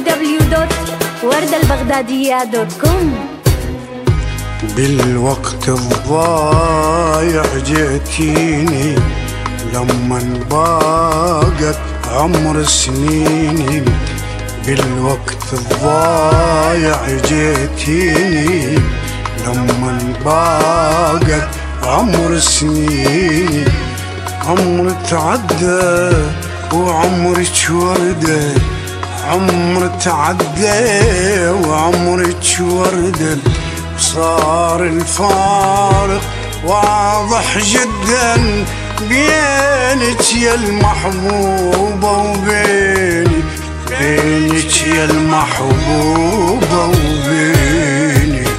www.wardalbaghdadiya.com. بالوقت الضايع جيتيني لما باقت عمر سنيني، بالوقت الضايع جيتيني لما باقت عمر سنيني. عمر تعدى وعمرك وردة، عمر تعدى وعمرك وردة، صار الفارق واضح جدا بينك يا المحبوبة وبيني، بينك يا المحبوبة وبيني.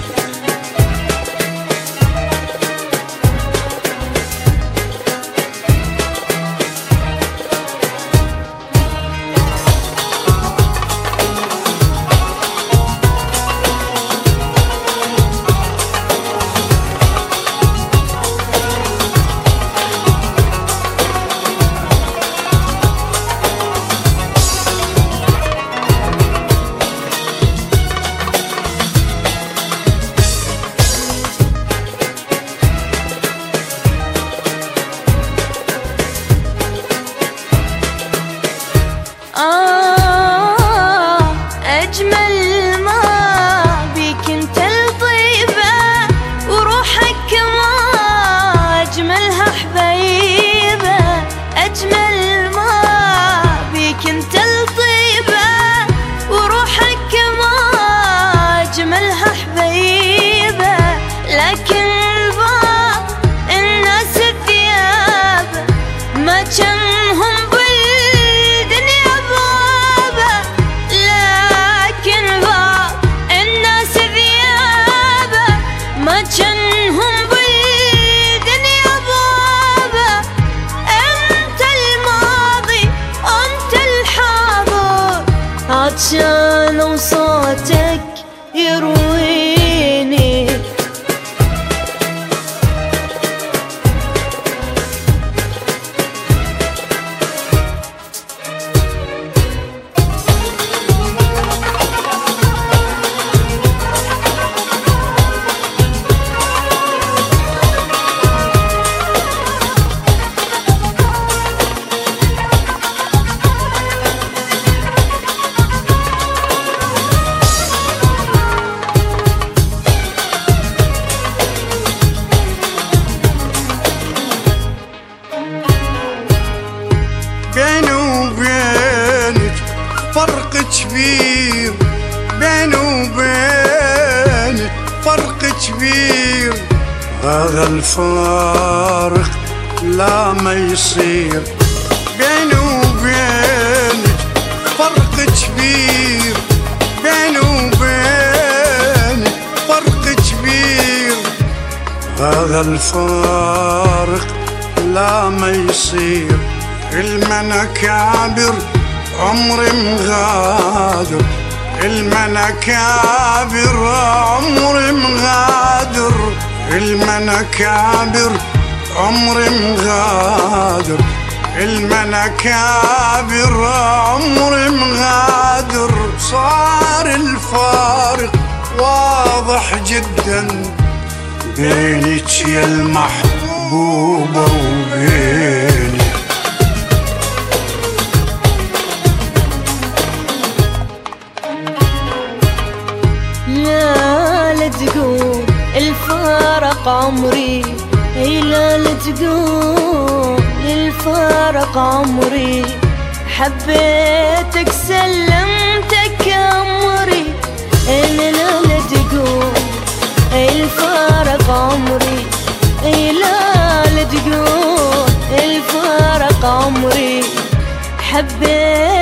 أجمل ما بيك انت الطيبة وروحك ما أجملها حبيبة. أجمل ما بيك انت الطيبة وروحك ما أجملها حبيبة. لكن البعض الناس ثياب ما جنهم بالدنيا بابا، لكن بعض الناس ثيابه ما جنهم بالدنيا بابا. انت الماضي انت الحاضر، عطشان وصوتك يرويني. بيني وبينك فرق كبير، بيني وبينك فرق كبير، هذا الفارق لا ما يصير. بيني وبينك فرق كبير، بيني وبينك فرق كبير، هذا الفارق لا ما يصير. المناكابر عمري مغادر، المناكابر عمري مغادر، المناكابر عمري مغادر، المناكابر عمري مغادر. صار الفارق واضح جدا بينك يا المحبوبة وبيني. لا تقول الفارق عمري، لا تقول الفارق عمري، حبيتك سلمتك أمري. أنا لا تقول الفارق عمري، لا تقول الفارق عمري، حبيتك